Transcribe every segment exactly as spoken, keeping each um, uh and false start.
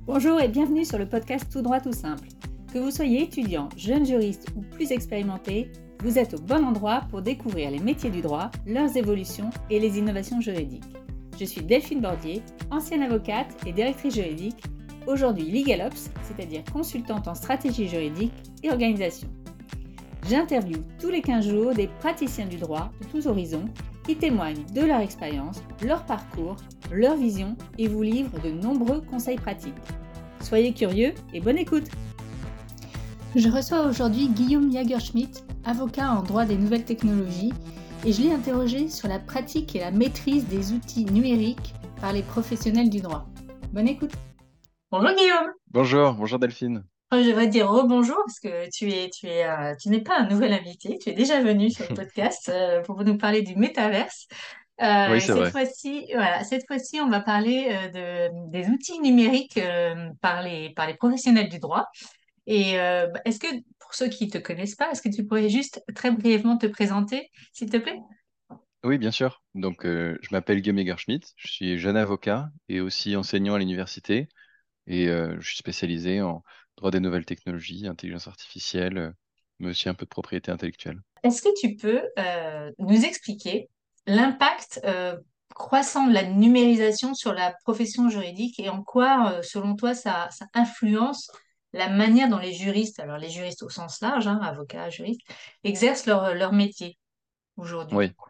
Bonjour et bienvenue sur le podcast Tout droit tout simple. Que vous soyez étudiant, jeune juriste ou plus expérimenté, vous êtes au bon endroit pour découvrir les métiers du droit, leurs évolutions et les innovations juridiques. Je suis Delphine Bordier, ancienne avocate et directrice juridique, aujourd'hui LegalOps, c'est-à-dire consultante en stratégie juridique et organisation. J'interviewe tous les quinze jours des praticiens du droit de tous horizons qui témoignent de leur expérience, leur parcours, leur vision et vous livrent de nombreux conseils pratiques. Soyez curieux et bonne écoute. Je reçois aujourd'hui Guillaume Jagerschmidt, avocat en droit des nouvelles technologies, et je l'ai interrogé sur la pratique et la maîtrise des outils numériques par les professionnels du droit. Bonne écoute. Bonjour Guillaume. Bonjour, bonjour Delphine. Je devrais dire rebonjour parce que tu es, tu es, euh, tu n'es pas un nouvel invité, tu es déjà venu sur le podcast euh, pour nous parler du métaverse. Euh, Oui, et c'est cette vrai. fois-ci, voilà, cette fois-ci, on va parler euh, de, des outils numériques euh, par les, par les professionnels du droit. Et euh, bah, est-ce que, pour ceux qui ne te connaissent pas, est-ce que tu pourrais juste très brièvement te présenter, s'il te plaît? Oui, bien sûr. Donc, euh, je m'appelle Guillaume Egerschmidt, je suis jeune avocat et aussi enseignant à l'université et euh, je suis spécialisé en droit des nouvelles technologies, intelligence artificielle, euh, mais aussi un peu de propriété intellectuelle. Est-ce que tu peux euh, nous expliquer l'impact euh, croissant de la numérisation sur la profession juridique et en quoi, euh, selon toi, ça, ça influence la manière dont les juristes, alors les juristes au sens large, hein, avocats, juristes, exercent leur, leur métier aujourd'hui? Oui.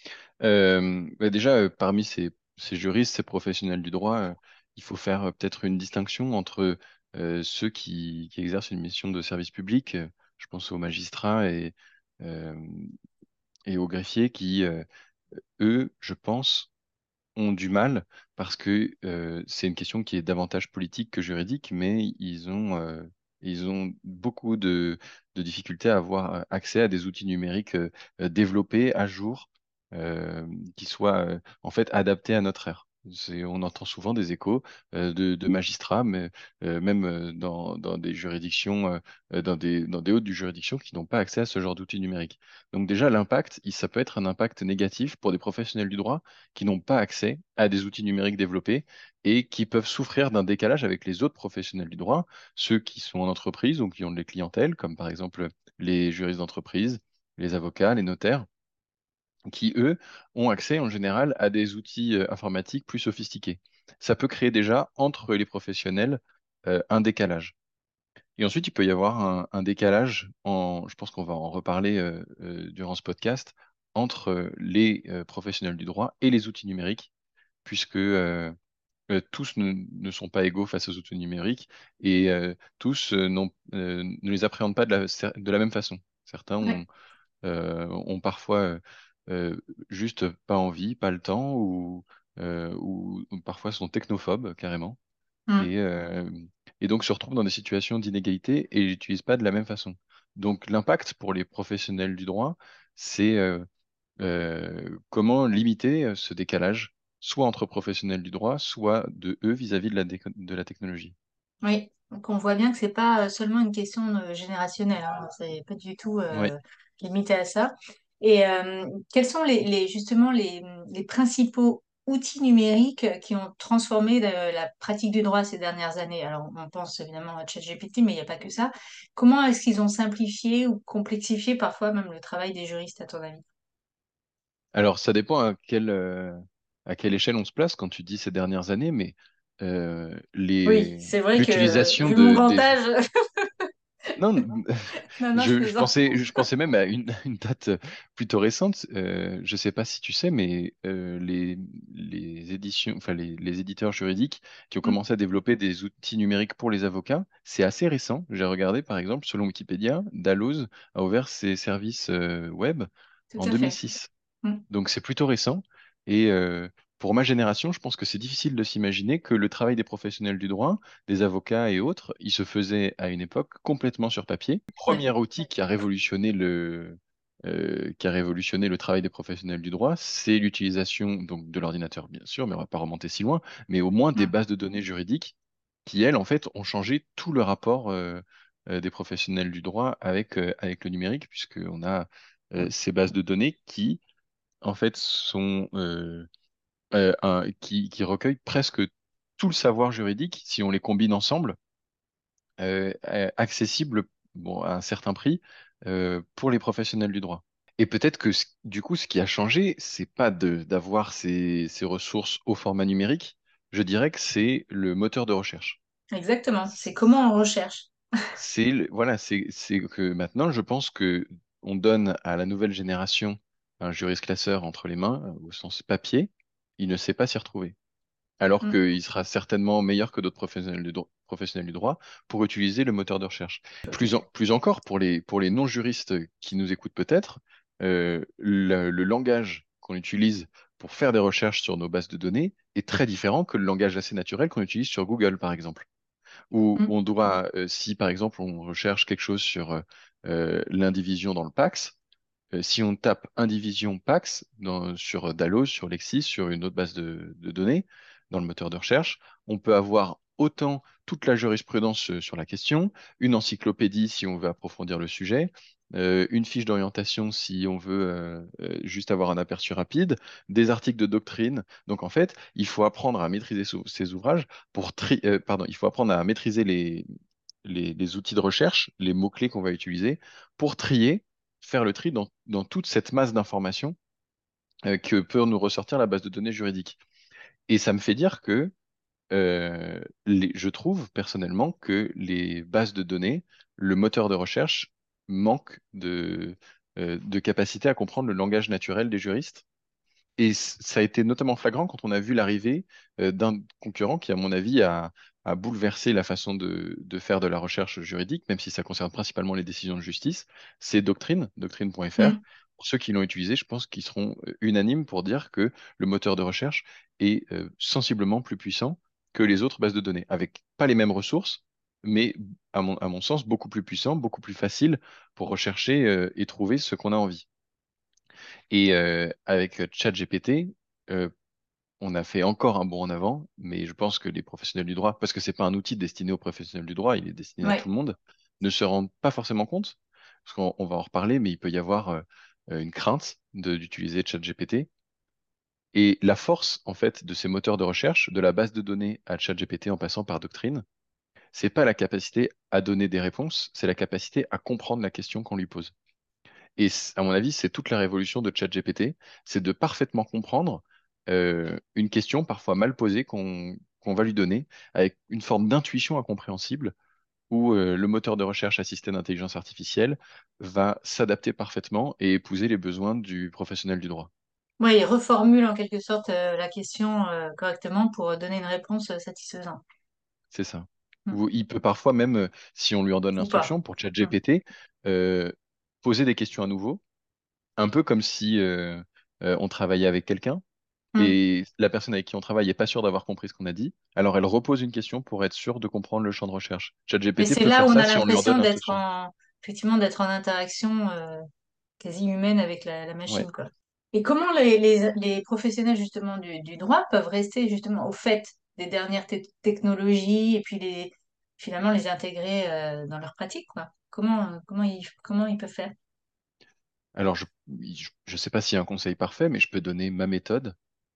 Euh, bah déjà, euh, parmi ces, ces juristes, ces professionnels du droit, euh, il faut faire euh, peut-être une distinction entre euh, ceux qui, qui exercent une mission de service public, euh, je pense aux magistrats et, euh, et aux greffiers qui, euh, eux, je pense, ont du mal parce que euh, c'est une question qui est davantage politique que juridique, mais ils ont, euh, ils ont beaucoup de, de difficultés à avoir euh, accès à des outils numériques euh, euh, développés à jour, euh, qui soient euh, en fait adaptés à notre ère. C'est- On entend souvent des échos euh, de, de magistrats, mais euh, même euh, dans, dans des juridictions, euh, euh, dans des, dans des hautes du juridiction qui n'ont pas accès à ce genre d'outils numériques. Donc déjà, l'impact, il- ça peut être un impact négatif pour des professionnels du droit qui n'ont pas accès à des outils numériques développés et qui peuvent souffrir d'un décalage avec les autres professionnels du droit, ceux qui sont en entreprise ou qui ont des clientèles, comme par exemple les juristes d'entreprise, les avocats, les notaires, qui, eux, ont accès en général à des outils euh, informatiques plus sophistiqués. Ça peut créer déjà entre les professionnels euh, un décalage. Et ensuite, il peut y avoir un, un décalage, en, je pense qu'on va en reparler euh, euh, durant ce podcast, entre euh, les euh, professionnels du droit et les outils numériques puisque euh, euh, tous ne, ne sont pas égaux face aux outils numériques et euh, tous euh, n'ont- euh, ne les appréhendent pas de la, cer- de la même façon. Certains Ouais. ont, euh, ont parfois euh, euh, juste pas envie, pas le temps, ou, euh, ou, ou parfois sont technophobes carrément, Mm. et, euh, et donc se retrouvent dans des situations d'inégalité et l'utilisent pas de la même façon. Donc l'impact pour les professionnels du droit, c'est euh, euh, comment limiter euh, ce décalage, soit entre professionnels du droit, soit de eux vis-à-vis de la, déco- de la technologie. Oui, donc on voit bien que c'est pas euh, seulement une question euh, générationnelle, hein, c'est pas du tout Oui. euh, limité à ça. Et euh, quels sont les, les- justement les, les principaux outils numériques qui ont transformé la, la pratique du droit ces dernières années? Alors on pense évidemment à ChatGPT, mais il n'y a pas que ça. Comment est-ce qu'ils ont simplifié ou complexifié parfois même le travail des juristes, à ton avis? Alors ça dépend à quelle, euh, à quelle échelle on se place quand tu dis ces dernières années, mais euh, Oui, les, c'est vrai que l'utilisation vu mon de, grand des, âge, non, non, non, je je, je plaisante. pensais, je pensais même à une, une date plutôt récente. Euh, je ne sais pas si tu sais, mais euh, les, les éditions, enfin les, les éditeurs juridiques qui ont Mm, commencé à développer des outils numériques pour les avocats, c'est assez récent. J'ai regardé, par exemple, selon Wikipédia, Dalloz a ouvert ses services euh, web tout en à fait. deux mille six. Mm. Donc c'est plutôt récent. Et euh, pour ma génération, je pense que c'est difficile de s'imaginer que le travail des professionnels du droit, des avocats et autres, il se faisait à une époque complètement sur papier. Le Ouais. premier outil qui a révolutionné le, euh, qui a révolutionné le travail des professionnels du droit, c'est l'utilisation donc de l'ordinateur, bien sûr, mais on va pas remonter si loin, mais au moins des Mm. bases de données juridiques qui, elles, en fait, ont changé tout le rapport euh, euh, des professionnels du droit avec, euh, avec le numérique, puisqu'on a euh, ces bases de données qui en fait, sont euh, euh, un- qui, qui recueillent presque tout le savoir juridique, si on les combine ensemble, euh, euh, accessible bon, à un certain prix euh, pour les professionnels du droit. Et peut-être que ce- du coup, ce qui a changé, c'est pas de d'avoir ces, ces ressources au format numérique. Je dirais que c'est le moteur de recherche. Exactement. C'est comment on recherche. C'est le- voilà, c'est c'est que maintenant, je pense que on donne à la nouvelle génération un juriste-classeur entre les mains, euh, au sens papier, il ne sait pas s'y retrouver. Alors Mm. qu'il sera certainement meilleur que d'autres professionnels du, dro- professionnels du droit pour utiliser le moteur de recherche. Plus, en- plus encore, pour les, pour les non-juristes qui nous écoutent peut-être, euh, le, le langage qu'on utilise pour faire des recherches sur nos bases de données est très différent que le langage assez naturel qu'on utilise sur Google, par exemple. Où Mm. on doit, euh, si par exemple on recherche quelque chose sur euh, euh, l'indivision dans le Pax, euh, si on tape indivision Pax dans- sur Dallos, sur Lexis, sur une autre base de, de données, dans le moteur de recherche, on peut avoir autant toute la jurisprudence euh, sur la question, une encyclopédie si on veut approfondir le sujet, euh, une fiche d'orientation si on veut euh, euh, juste avoir un aperçu rapide, des articles de doctrine. Donc en fait, il faut apprendre à maîtriser sou- ces ouvrages pour tri- euh, pardon, il faut apprendre à maîtriser les, les, les outils de recherche, les mots-clés qu'on va utiliser pour trier, faire le tri dans, dans toute cette masse d'informations euh, que peut nous ressortir la base de données juridique. Et ça me fait dire que euh, les- je trouve personnellement que les bases de données, le moteur de recherche manque de, euh, de capacité à comprendre le langage naturel des juristes et c- ça a été notamment flagrant quand on a vu l'arrivée euh, d'un concurrent qui, à mon avis, a, a bouleversé la façon de, de faire de la recherche juridique, même si ça concerne principalement les décisions de justice. C'est Doctrine, doctrine point F R. Mm. Pour ceux qui l'ont utilisé, je pense qu'ils seront euh, unanimes pour dire que le moteur de recherche est euh, sensiblement plus puissant que les autres bases de données, avec pas les mêmes ressources, mais à mon, à mon sens, beaucoup plus puissant, beaucoup plus facile pour rechercher euh, et trouver ce qu'on a envie. Et euh, avec ChatGPT, euh, on a fait encore un bond en avant, mais je pense que les professionnels du droit, parce que c'est pas un outil destiné aux professionnels du droit, il est destiné à tout Ouais. le monde, ne se rendent pas forcément compte, parce qu'on on va en reparler, mais il peut y avoir euh, euh, une crainte de- d'utiliser ChatGPT. Et la force, en fait, de ces moteurs de recherche, de la base de données à ChatGPT en passant par Doctrine, c'est pas la capacité à donner des réponses, c'est la capacité à comprendre la question qu'on lui pose. Et c- à mon avis, c'est toute la révolution de ChatGPT, c'est de parfaitement comprendre euh, une question parfois mal posée qu'on qu'on va lui donner avec une forme d'intuition incompréhensible où euh, le moteur de recherche assisté d'intelligence artificielle va s'adapter parfaitement et épouser les besoins du professionnel du droit. Ouais, il reformule en quelque sorte euh, la question euh, correctement pour donner une réponse euh, satisfaisante. C'est ça. Mm. Ou il peut parfois même, euh, si on lui en donne Ou pas. l'instruction pour Mm. ChatGPT, euh, poser des questions à nouveau, un peu comme si euh, euh, on travaillait avec quelqu'un Mm. et la personne avec qui on travaille n'est pas sûre d'avoir compris ce qu'on a dit, alors elle repose une question pour être sûre de comprendre le champ de recherche. Mais ChatGPT c'est peut là faire où on ça a si on lui en donne l'impression d'être l'instruction. en, effectivement, d'être en interaction euh, quasi humaine avec la, la Ouais. machine, quoi. Et comment les, les, les professionnels justement du, du droit peuvent rester justement au fait des dernières te- technologies et puis les, finalement les intégrer euh, dans leur pratique, quoi. Comment, comment ils, comment ils peuvent faire? Alors, je ne sais pas s'il y a un conseil parfait, mais je peux donner ma méthode.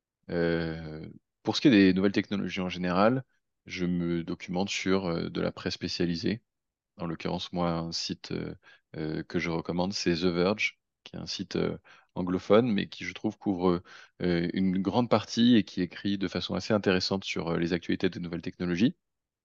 Euh, pour ce qui est des nouvelles technologies en général, je me documente sur euh, de la presse spécialisée. En l'occurrence, moi, un site euh, euh, que je recommande, c'est The Verge, qui est un site euh, anglophone, mais qui, je trouve, couvre euh, une grande partie et qui écrit de façon assez intéressante sur euh, les actualités des nouvelles technologies.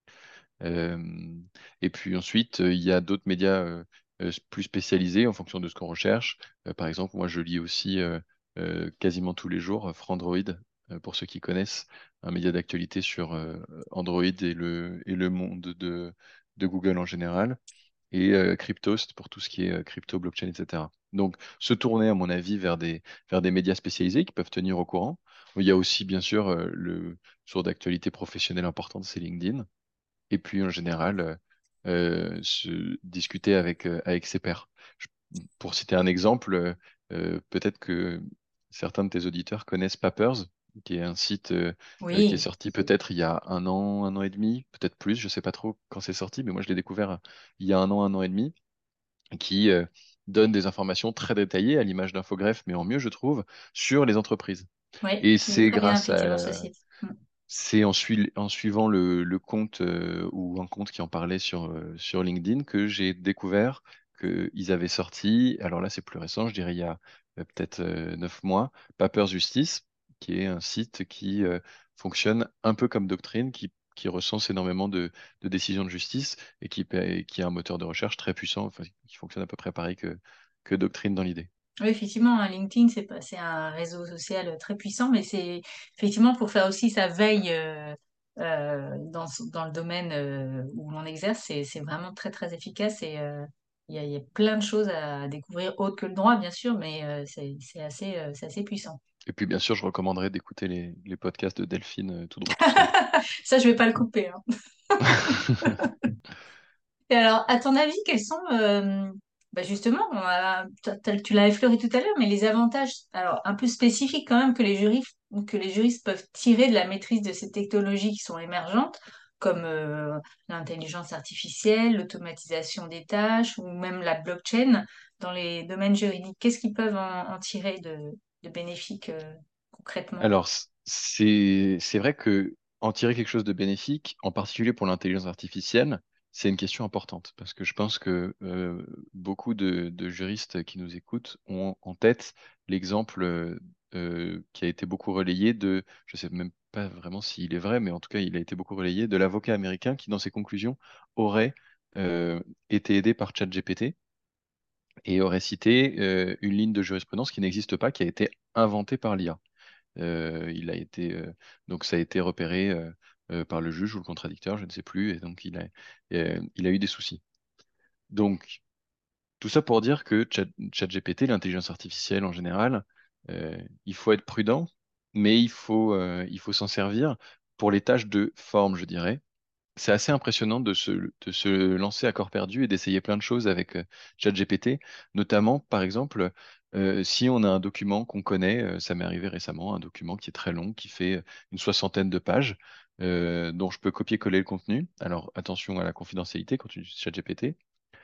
Euh, et puis ensuite, euh, il y a d'autres médias euh, euh, plus spécialisés en fonction de ce qu'on recherche. Euh, par exemple, moi, je lis aussi euh, euh, quasiment tous les jours euh, Frandroid, euh, pour ceux qui connaissent, un média d'actualité sur euh, Android et le, et le monde de, de Google en général, et euh, Cryptost pour tout ce qui est euh, crypto, blockchain, et cetera. Donc, se tourner, à mon avis, vers des, vers des médias spécialisés qui peuvent tenir au courant. Il y a aussi, bien sûr, euh, le source d'actualité professionnelle importante, c'est LinkedIn. Et puis en général, euh, euh, se discuter avec, euh, avec ses pairs. Je- pour citer un exemple, euh, euh, peut-être que certains de tes auditeurs connaissent Papers, qui est un site euh, euh, qui est Oui, sorti peut-être il y a un an, un an et demi, peut-être plus, je sais pas trop quand c'est sorti, mais moi je l'ai découvert euh, il y a un an, un an et demi, qui euh, donne des informations très détaillées à l'image d'infogreffe, mais en mieux, je trouve, sur les entreprises. oui, Et il est c'est très bien, grâce effectivement, ce à site. Mm. c'est en, sui- en suivant le, le compte euh, ou un compte qui en parlait sur, euh, sur LinkedIn que j'ai découvert qu'ils avaient sorti, alors là c'est plus récent, je dirais il y a euh, peut-être euh, neuf mois, Papers Justice, qui est un site qui euh, fonctionne un peu comme Doctrine, qui, qui recense énormément de, de décisions de justice et qui, paie- qui a un moteur de recherche très puissant, enfin, qui fonctionne à peu près pareil que, que Doctrine dans l'idée. Oui, effectivement, hein, LinkedIn, c'est pas, c'est un réseau social très puissant, mais c'est effectivement pour faire aussi sa veille euh, euh, dans, ce- dans le domaine euh, où l'on exerce, c'est, c'est vraiment très, très efficace et euh, il y a, il y a plein de choses à découvrir, autres que le droit, bien sûr, mais euh, c'est, c'est assez, euh, c'est assez puissant. Et puis bien sûr, je recommanderais d'écouter les, les podcasts de Delphine, euh, tout droit, tout simple. Ça, je vais pas le couper, hein. Et alors, à ton avis, quels sont, euh, bah justement, on a- t'as- t'as- tu l'as effleuré tout à l'heure, mais les avantages, alors un peu spécifiques quand même, que les juristes, que les juristes peuvent tirer de la maîtrise de ces technologies qui sont émergentes, comme euh, l'intelligence artificielle, l'automatisation des tâches ou même la blockchain dans les domaines juridiques. Qu'est-ce qu'ils peuvent en, en tirer de, de bénéfique euh, concrètement? Alors, c- c'est c'est vrai que en tirer quelque chose de bénéfique, en particulier pour l'intelligence artificielle, c'est une question importante parce que je pense que euh, beaucoup de, de juristes qui nous écoutent ont en tête l'exemple euh, euh, qui a été beaucoup relayé de, je sais même pas vraiment s'il est vrai, mais en tout cas, il a été beaucoup relayé de l'avocat américain qui, dans ses conclusions, aurait euh, été aidé par ChatGPT et aurait cité euh, une ligne de jurisprudence qui n'existe pas, qui a été inventée par l'I A. Euh, il a été, euh, donc ça a été repéré euh, euh, par le juge ou le contradicteur, je ne sais plus, et donc il a, euh, il a eu des soucis. Donc, tout ça pour dire que Chat- ChatGPT, l'intelligence artificielle en général, euh, il faut être prudent, mais il faut, euh, il faut s'en servir pour les tâches de forme, je dirais. C'est assez impressionnant de se, de se lancer à corps perdu et d'essayer plein de choses avec euh, ChatGPT, notamment, par exemple, euh, si on a un document qu'on connaît, euh, ça m'est arrivé récemment, un document qui est très long, qui fait euh, une soixantaine de pages, euh, dont je peux copier-coller le contenu. Alors, attention à la confidentialité quand tu utilises ChatGPT.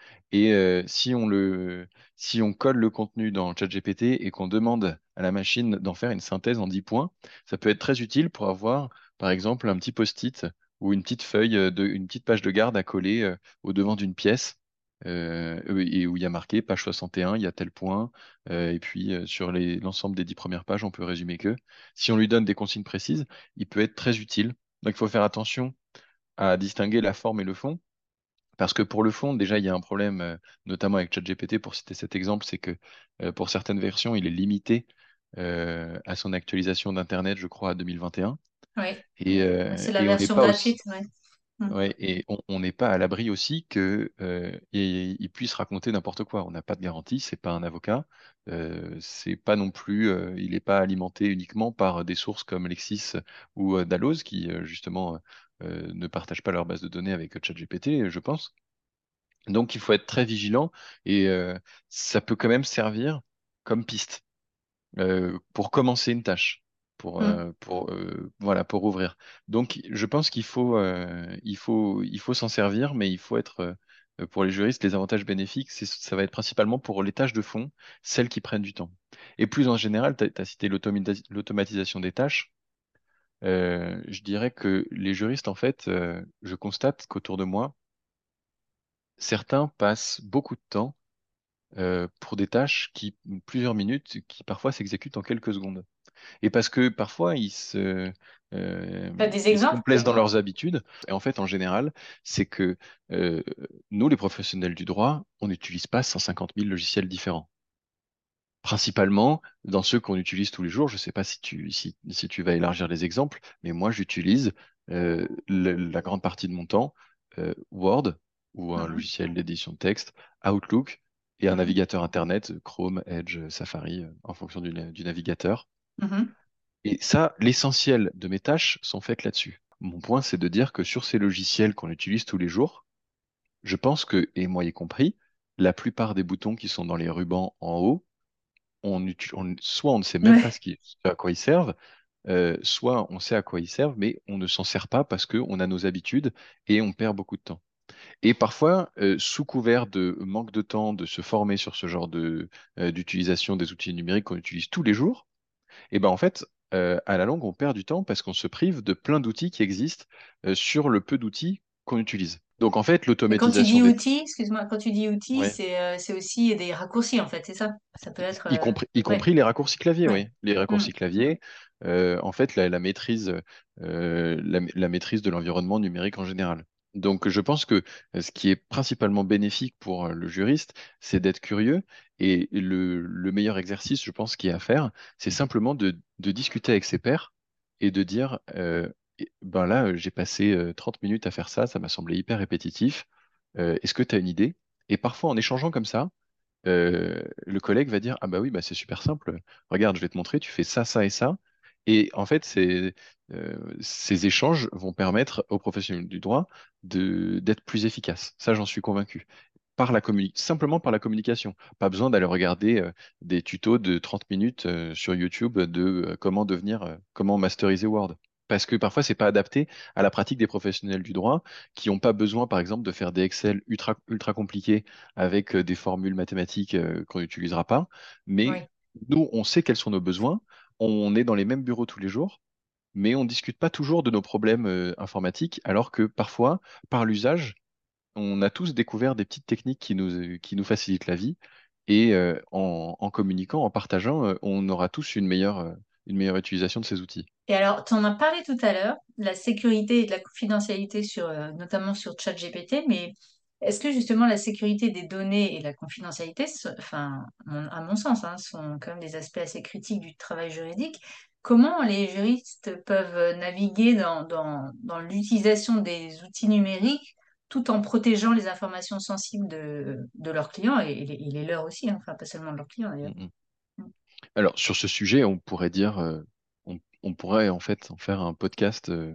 Et euh, si on le, si on colle le contenu dans ChatGPT et qu'on demande à la machine d'en faire une synthèse en dix points, ça peut être très utile pour avoir, par exemple, un petit post-it ou une petite feuille, de, une petite page de garde à coller euh, au devant d'une pièce. Euh, et où il y a marqué page soixante et un, il y a tel point, euh, et puis euh, sur les- l'ensemble des dix premières pages, on peut résumer que. Si on lui donne des consignes précises, il peut être très utile. Donc il faut faire attention à distinguer la forme et le fond. Parce que pour le fond, déjà, il y a un problème, euh, notamment avec ChatGPT, pour citer cet exemple, c'est que euh, pour certaines versions, il est limité euh, à son actualisation d'Internet, je crois, à deux mille vingt et un. Oui, Et, un. Et, c'est euh, la et on n'est version pas gratuite, aussi, ouais. Mm. ouais, et on on n'est pas à l'abri aussi que euh, il, il puisse raconter n'importe quoi. On n'a pas de garantie, c'est pas un avocat, euh, c'est pas non plus, euh, il n'est pas alimenté uniquement par des sources comme Lexis ou euh, Dalloz qui euh, justement euh, ne partagent pas leur base de données avec ChatGPT, je pense. Donc, il faut être très vigilant et euh, ça peut quand même servir comme piste euh, pour commencer une tâche, pour, Mm. euh, pour, euh, voilà, pour ouvrir. Donc, je pense qu'il faut, euh, il faut, il faut s'en servir, mais il faut être, euh, pour les juristes, les avantages bénéfiques, c'est- ça va être principalement pour les tâches de fond, celles qui prennent du temps. Et plus en général, tu as cité l'automata- l'automatisation des tâches. Euh, je dirais que les juristes, en fait, euh, je constate qu'autour de moi, certains passent beaucoup de temps euh, pour des tâches qui, plusieurs minutes, qui parfois s'exécutent en quelques secondes. Et parce que parfois, ils se, euh, T'as des ils se exemples? complaisent dans leurs habitudes. Et en fait, en général, c'est que euh, nous, les professionnels du droit, on n'utilise pas cent cinquante mille logiciels différents. Principalement dans ceux qu'on utilise tous les jours. Je ne sais pas si tu, si, si tu vas élargir les exemples, mais moi, j'utilise euh, le- la grande partie de mon temps euh, Word ou un Mhm, logiciel d'édition de texte, Outlook et un mhm, navigateur Internet, Chrome, Edge, Safari, euh, en fonction du, na- du navigateur. mhm. Et ça, l'essentiel de mes tâches sont faites là-dessus. Mon point, c'est de dire que sur ces logiciels qu'on utilise tous les jours, je pense que, et moi y compris, la plupart des boutons qui sont dans les rubans en haut, on utu- on- soit on ne sait même pas Ouais. ce qui- ce à quoi ils servent, euh, soit on sait à quoi ils servent, mais on ne s'en sert pas parce qu'on a nos habitudes et on perd beaucoup de temps. Et parfois, euh, sous couvert de manque de temps de se former sur ce genre de, euh, d'utilisation des outils numériques qu'on utilise tous les jours, et ben en fait, euh, à la longue, on perd du temps parce qu'on se prive de plein d'outils qui existent euh, sur le peu d'outils qu'on utilise. Donc en fait, Mais quand tu l'automatisation dis des... outils, excuse-moi, quand tu dis outils, Ouais. c'est euh, c'est aussi des raccourcis, en fait, c'est ça? Ça peut être... Y euh, compris, y Ouais, compris les raccourcis clavier, ouais. oui. Les Hmm. raccourcis clavier, euh, en fait, la, la maîtrise, euh, la, la maîtrise de l'environnement numérique en général. Donc, je pense que euh, ce qui est principalement bénéfique pour euh, le juriste, c'est d'être curieux. Et le, le meilleur exercice, je pense, qu'il y a à faire, c'est simplement de, de discuter avec ses pairs et de dire, euh, eh ben là, euh, j'ai passé euh, trente minutes à faire ça, ça m'a semblé hyper répétitif. Euh, est-ce que tu as une idée? Et parfois, en échangeant comme ça, euh, le collègue va dire, ah bah oui, bah c'est super simple. Regarde, je vais te montrer, tu fais ça, ça et ça. Et en fait, c'est, euh, ces échanges vont permettre aux professionnels du droit de, d'être plus efficaces. Ça, j'en suis convaincu. Par la communi- simplement par la communication. Pas besoin d'aller regarder euh, des tutos de trente minutes euh, sur YouTube de euh, comment devenir, euh, comment masteriser Word. Parce que parfois, c'est pas adapté à la pratique des professionnels du droit qui n'ont pas besoin, par exemple, de faire des Excel ultra, ultra compliqués avec euh, des formules mathématiques euh, qu'on n'utilisera pas. Mais Oui. nous, on sait quels sont nos besoins. On est dans les mêmes bureaux tous les jours, mais on ne discute pas toujours de nos problèmes euh, informatiques, alors que parfois, par l'usage, on a tous découvert des petites techniques qui nous, qui nous facilitent la vie. Et euh, en, en communiquant, en partageant, euh, on aura tous une meilleure, euh, une meilleure utilisation de ces outils. Et alors, tu en as parlé tout à l'heure, de la sécurité et de la confidentialité sur, euh, notamment sur ChatGPT, mais est-ce que justement la sécurité des données et la confidentialité, ce- enfin, mon- à mon sens, hein, sont quand même des aspects assez critiques du travail juridique. Comment les juristes peuvent naviguer dans, dans, dans l'utilisation des outils numériques tout en protégeant les informations sensibles de, de leurs clients et, et les, et les leurs aussi, hein, enfin, pas seulement de leurs clients Mm, d'ailleurs. mm. Alors, sur ce sujet, on pourrait dire, euh, on, on pourrait en fait en faire un podcast euh,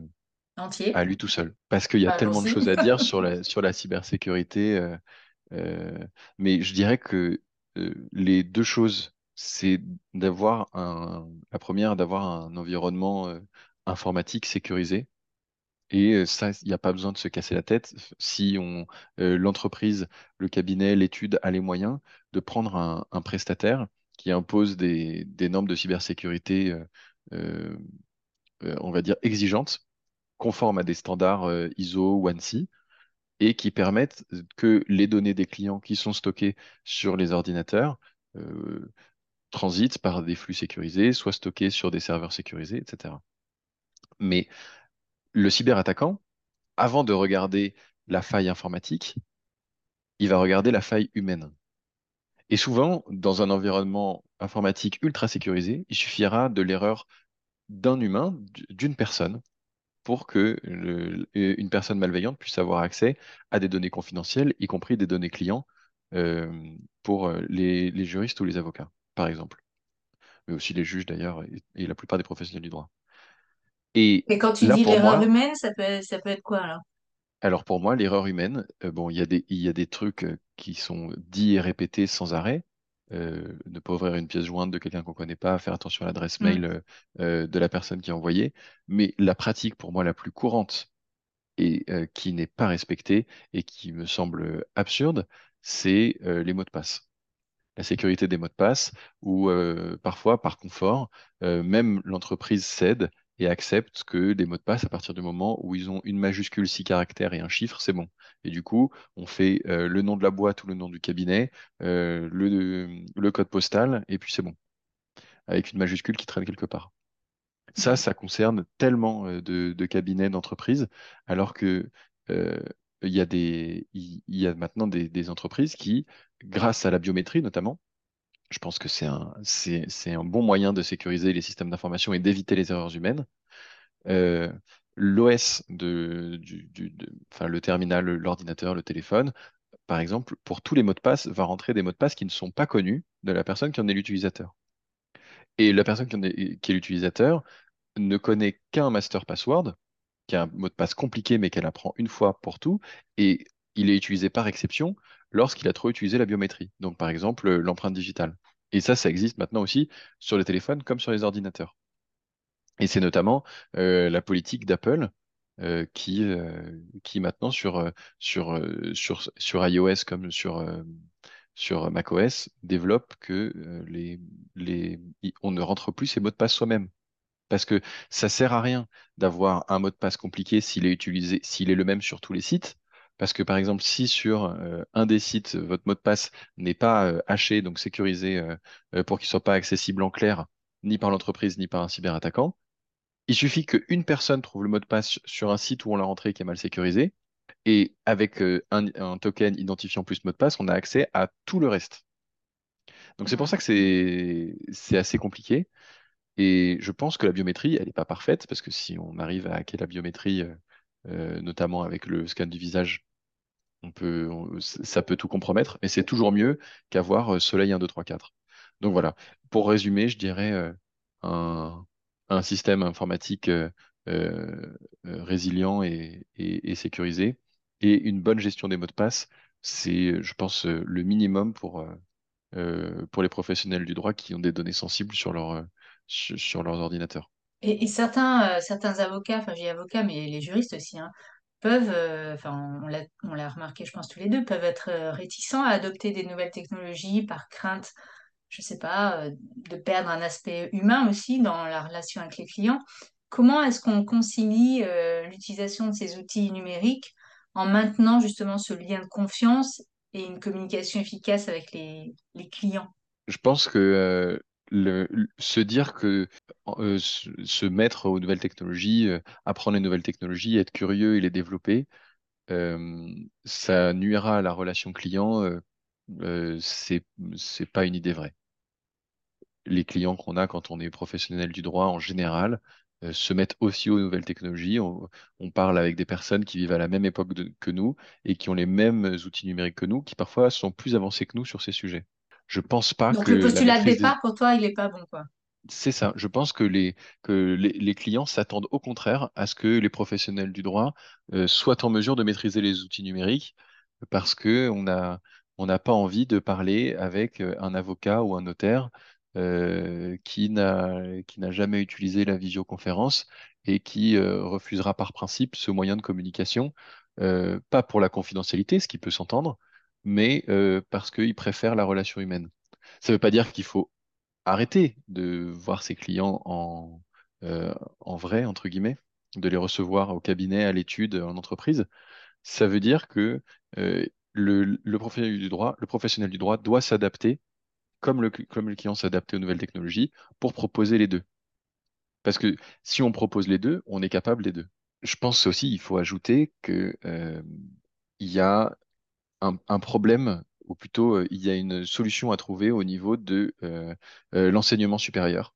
à Entier. lui tout seul, parce qu'il y a Bah, tellement de allons-y. choses à dire sur la, sur la cybersécurité. euh, euh, mais je dirais que euh, les deux choses, c'est d'avoir un, la première, d'avoir un environnement euh, informatique sécurisé. Et euh, ça, il n'y a pas besoin de se casser la tête. Si on, euh, l'entreprise, le cabinet, l'étude a les moyens de prendre un, un prestataire qui impose des, des normes de cybersécurité, euh, euh, euh, on va dire, exigeantes, conformes à des standards euh, I S O ou ANSI, et qui permettent que les données des clients qui sont stockées sur les ordinateurs euh, transitent par des flux sécurisés, soient stockées sur des serveurs sécurisés, et cetera. Mais le cyberattaquant, avant de regarder la faille informatique, il va regarder la faille humaine. Et souvent, dans un environnement informatique ultra sécurisé, il suffira de l'erreur d'un humain, d- d'une personne, pour que le- une personne malveillante puisse avoir accès à des données confidentielles, y compris des données clients, euh, pour euh, les, les juristes ou les avocats, par exemple, mais aussi les juges d'ailleurs, et, et la plupart des professionnels du droit. Et Et quand tu là, dis pour l'erreur moi, humaine, ça peut, ça peut être quoi alors? alors pour moi, l'erreur humaine, euh, bon, il y a des, il y a des trucs euh, qui sont dits et répétés sans arrêt. Euh, ne pas ouvrir une pièce jointe de quelqu'un qu'on connaît pas, faire attention à l'adresse Hmm. mail euh, euh, de la personne qui a envoyé. Mais la pratique pour moi la plus courante et euh, qui n'est pas respectée et qui me semble absurde, c'est euh, les mots de passe. La sécurité des mots de passe, où euh, parfois, par confort, euh, même l'entreprise cède et accepte que des mots de passe, à partir du moment où ils ont une majuscule, six caractères et un chiffre, c'est bon. Et du coup, on fait euh, le nom de la boîte ou le nom du cabinet, euh, le, le code postal, et puis c'est bon, avec une majuscule qui traîne quelque part. Ça, Ouais. ça concerne tellement euh, de, de cabinets, d'entreprises, alors que euh, il y a des, il il y a maintenant des, des entreprises qui, grâce à la biométrie notamment, je pense que c'est un, c'est, c'est un bon moyen de sécuriser les systèmes d'information et d'éviter les erreurs humaines. Euh, L'O S de, du, du- de- enfin, le terminal, l'ordinateur, le téléphone, par exemple, pour tous les mots de passe, va rentrer des mots de passe qui ne sont pas connus de la personne qui en est l'utilisateur. Et la personne qui, en est, qui est l'utilisateur ne connaît qu'un master password, qui est un mot de passe compliqué, mais qu'elle apprend une fois pour tout, et il est utilisé par exception lorsqu'il a trop utilisé la biométrie. Donc, par exemple, euh, l'empreinte digitale. Et ça, ça existe maintenant aussi sur les téléphones comme sur les ordinateurs. Et c'est notamment euh, la politique d'Apple euh, qui, euh, qui maintenant sur, euh, sur, euh, sur, sur iOS comme sur, euh, sur macOS développe que euh, les, les, on ne rentre plus ses mots de passe soi-même Parce que ça sert à rien d'avoir un mot de passe compliqué s'il est utilisé, s'il est le même sur tous les sites. Parce que par exemple, si sur euh, un des sites, votre mot de passe n'est pas euh, haché, donc sécurisé euh, euh, pour qu'il soit pas accessible en clair, ni par l'entreprise, ni par un cyberattaquant, il suffit qu'une personne trouve le mot de passe sur un site où on l'a rentré qui est mal sécurisé, et avec euh, un, un token identifiant plus mot de passe, on a accès à tout le reste. Donc c'est pour ça Mhm. que c'est c'est assez compliqué. Et je pense que la biométrie, elle n'est pas parfaite, parce que si on arrive à hacker la biométrie, euh, euh, notamment avec le scan du visage, on peut, on- ça peut tout compromettre, mais c'est toujours mieux qu'avoir euh, Soleil un, deux, trois, quatre. Donc voilà, pour résumer, je dirais euh, un, un système informatique euh, euh, euh, résilient et, et- et sécurisé, et une bonne gestion des mots de passe, c'est, je pense, euh, le minimum pour, euh, euh, pour les professionnels du droit qui ont des données sensibles sur leur, euh, sur, sur leurs ordinateurs. Et, et certains, euh, certains avocats, enfin j'ai avocats, mais les juristes aussi, hein, peuvent, euh, enfin on l'a, on l'a remarqué, je pense tous les deux, peuvent être euh, réticents à adopter des nouvelles technologies par crainte, je sais pas, euh, de perdre un aspect humain aussi dans la relation avec les clients. Comment est-ce qu'on concilie euh, l'utilisation de ces outils numériques en maintenant justement ce lien de confiance et une communication efficace avec les, les clients? Je pense que euh, le, le- se dire que euh, se, se mettre aux nouvelles technologies, euh, apprendre les nouvelles technologies, être curieux et les développer, euh, ça nuira à la relation client. Euh, euh, c'est c'est pas une idée vraie. Les clients qu'on a quand on est professionnel du droit en général euh, se mettent aussi aux nouvelles technologies. On, on parle avec des personnes qui vivent à la même époque de- que nous et qui ont les mêmes outils numériques que nous, qui parfois sont plus avancés que nous sur ces sujets. Je pense pas Donc que le la postulat de maîtrise des départ pour toi, il est pas bon, quoi. C'est ça. Je pense que les, que les, les clients s'attendent au contraire à ce que les professionnels du droit euh, soient en mesure de maîtriser les outils numériques parce que on a, on n'a pas envie de parler avec euh, un avocat ou un notaire euh, qui n'a, qui n'a jamais utilisé la visioconférence et qui euh, refusera par principe ce moyen de communication, euh, pas pour la confidentialité, ce qui peut s'entendre, mais euh, parce qu'il préfère la relation humaine. Ça ne veut pas dire qu'il faut arrêter de voir ses clients en, euh, en vrai, entre guillemets, de les recevoir au cabinet, à l'étude, en entreprise. Ça veut dire que euh, le, le professionnel du droit, le professionnel du droit doit s'adapter comme le, comme le client s'adapter aux nouvelles technologies pour proposer les deux. Parce que si on propose les deux, on est capable des deux. Je pense aussi, il faut ajouter que euh, il y a un, un problème, ou plutôt euh, il y a une solution à trouver au niveau de euh, euh, l'enseignement supérieur.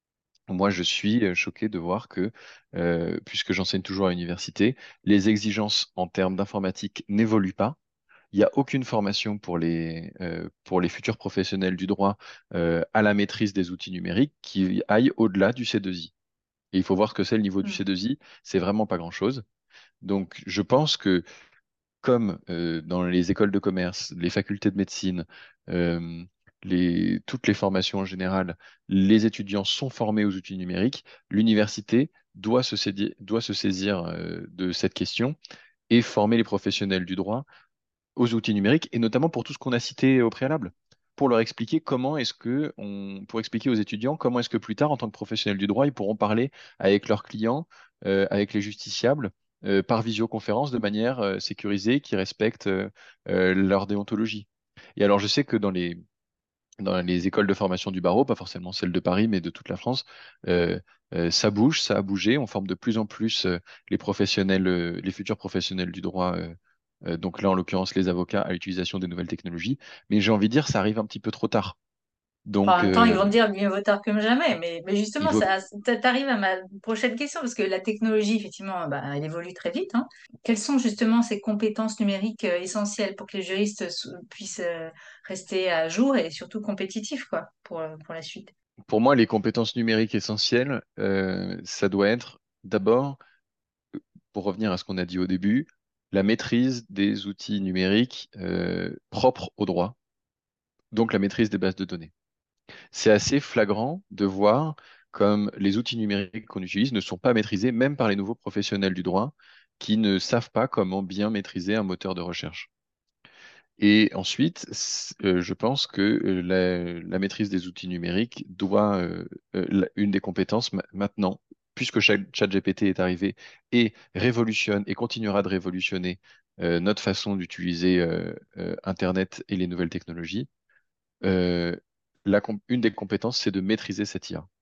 Moi, je suis euh, choqué de voir que, euh, puisque j'enseigne toujours à l'université, les exigences en termes d'informatique n'évoluent pas. Il n'y a aucune formation pour les, euh, pour les futurs professionnels du droit euh, à la maîtrise des outils numériques qui aille au-delà du C deux I. Et il faut voir ce que c'est le niveau du Hmm. C deux I, c'est vraiment pas grand-chose. Donc, je pense que comme euh, dans les écoles de commerce, les facultés de médecine, euh, les, toutes les formations en général, les étudiants sont formés aux outils numériques, l'université doit se saisir, doit se saisir euh, de cette question et former les professionnels du droit aux outils numériques, et notamment pour tout ce qu'on a cité au préalable, pour leur expliquer comment est-ce que on, pour expliquer aux étudiants comment est-ce que plus tard, en tant que professionnels du droit, ils pourront parler avec leurs clients, euh, avec les justiciables, euh, par visioconférence de manière euh, sécurisée, qui respecte euh, euh, leur déontologie. Et alors, je sais que dans les dans les écoles de formation du barreau, pas forcément celles de Paris, mais de toute la France, euh, euh, ça bouge, ça a bougé. On forme de plus en plus euh, les professionnels, euh, les futurs professionnels du droit. Euh, euh, donc là, en l'occurrence, les avocats à l'utilisation des nouvelles technologies. Mais j'ai envie de dire, ça arrive un petit peu trop tard. Enfin, en Donc, même temps, ils euh, vont dire mieux vaut tard que jamais. Mais, mais il justement, vaut. ça, t'arrives à ma prochaine question, parce que la technologie, effectivement, bah, elle évolue très vite, hein. Quelles sont justement ces compétences numériques euh, essentielles pour que les juristes sou- puissent euh, rester à jour et surtout compétitifs, quoi, pour, euh, pour la suite? Pour moi, les compétences numériques essentielles, euh, ça doit être d'abord, pour revenir à ce qu'on a dit au début, la maîtrise des outils numériques euh, propres au droit, donc la maîtrise des bases de données. C'est assez flagrant de voir comme les outils numériques qu'on utilise ne sont pas maîtrisés même par les nouveaux professionnels du droit qui ne savent pas comment bien maîtriser un moteur de recherche. Et ensuite, c- euh, je pense que euh, la, la maîtrise des outils numériques doit, euh, euh, la- une des compétences ma- maintenant, puisque cha- ChatGPT est arrivé et révolutionne et continuera de révolutionner euh, notre façon d'utiliser euh, euh, Internet et les nouvelles technologies. euh, la com- une des compétences, c'est de maîtriser cette I A.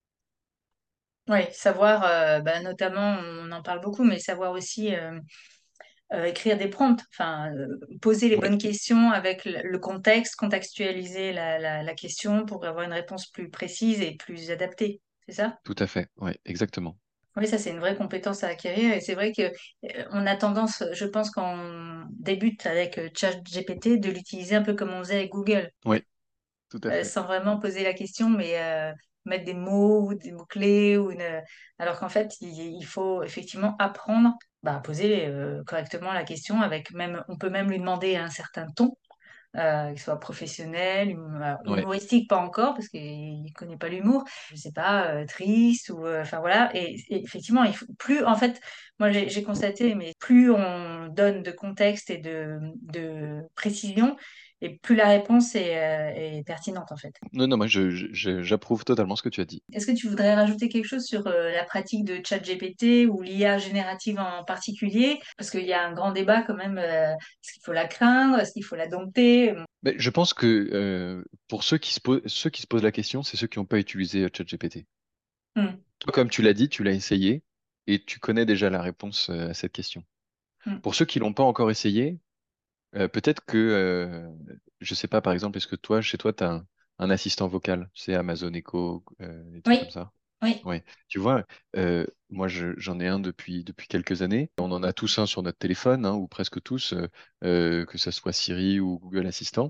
Oui, savoir, euh, bah, notamment, on en parle beaucoup, mais savoir aussi euh, euh, écrire des prompts, enfin, euh, poser les Oui, bonnes questions avec le, le contexte, contextualiser la, la, la question pour avoir une réponse plus précise et plus adaptée. C'est ça? tout à fait. Oui, exactement. Oui, ça, c'est une vraie compétence à acquérir. Et c'est vrai que euh, on a tendance, je pense, quand on débute avec euh, ChatGPT, de l'utiliser un peu comme on faisait avec Google. Oui, tout à Euh, fait. sans vraiment poser la question, mais euh, mettre des mots ou des mots-clés. Ou une... Alors qu'en fait, il, il faut effectivement apprendre bah, à poser euh, correctement la question avec même, on peut même lui demander un certain ton, euh, qu'il soit professionnel, hum- alors, Ouais. humoristique pas encore, parce qu'il ne connaît pas l'humour, je sais pas, euh, triste, ou euh, enfin voilà. Et, et effectivement, il faut, plus, en fait, moi j'ai j'ai constaté, mais plus on donne de contexte et de, de précision, et plus la réponse est, euh, est pertinente en fait. Non, non, moi, je, je- je- j'approuve totalement ce que tu as dit. Est-ce que tu voudrais rajouter quelque chose sur euh, la pratique de ChatGPT ou l'I A générative en particulier? Parce qu'il y a un grand débat quand même. Euh, est-ce qu'il faut la craindre? Est-ce qu'il faut la dompter? Mais je pense que euh, pour ceux qui se posent, ceux qui se posent la question, c'est ceux qui n'ont pas utilisé euh, ChatGPT. Hmm, Toi, comme tu l'as dit, tu l'as essayé et tu connais déjà la réponse euh, à cette question. hmm. Pour ceux qui l'ont pas encore essayé, euh, peut-être que, euh, je sais pas, par exemple, est-ce que toi, chez toi, tu as un, un assistant vocal, c'est Amazon Echo, euh, des trucs comme Oui, ça? oui. Ouais. Tu vois, euh, moi, je- j'en ai un depuis, depuis quelques années. On en a tous un sur notre téléphone, hein, ou presque tous, euh, euh, que ce soit Siri ou Google Assistant.